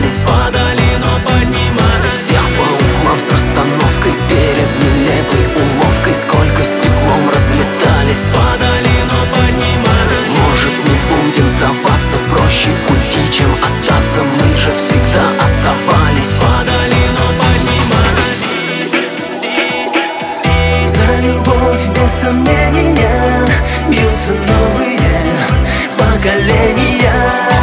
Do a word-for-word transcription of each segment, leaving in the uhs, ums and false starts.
расстались, падали, но поднимались. всех по углам с расстановкой перед нелепой уловкой. Сколько стеклом разлетались, Падали, но поднимались. может, не будем сдаваться, проще уйти, чем остаться. Мы же всегда оставались, Падали, но поднимались. За любовь без сомнения бьются новые поколения.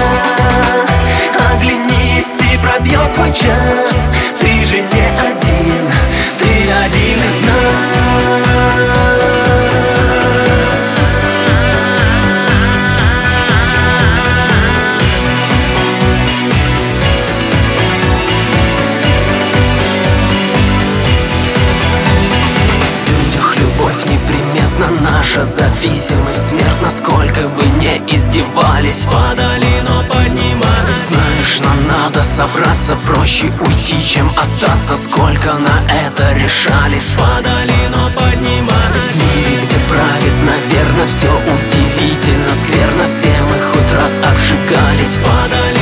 Оглянись, и пробьет твой час. Ты же не один, ты один из нас. неприметна наша зависимость, смерть, насколько бы не издевались. Падали, но поднимались. Знаешь, нам надо собраться, проще уйти, чем остаться. Сколько на это решались, Падали, но поднимались. в мире, где правит, наверное, все удивительно скверно. Все мы хоть раз обжигались, Падали,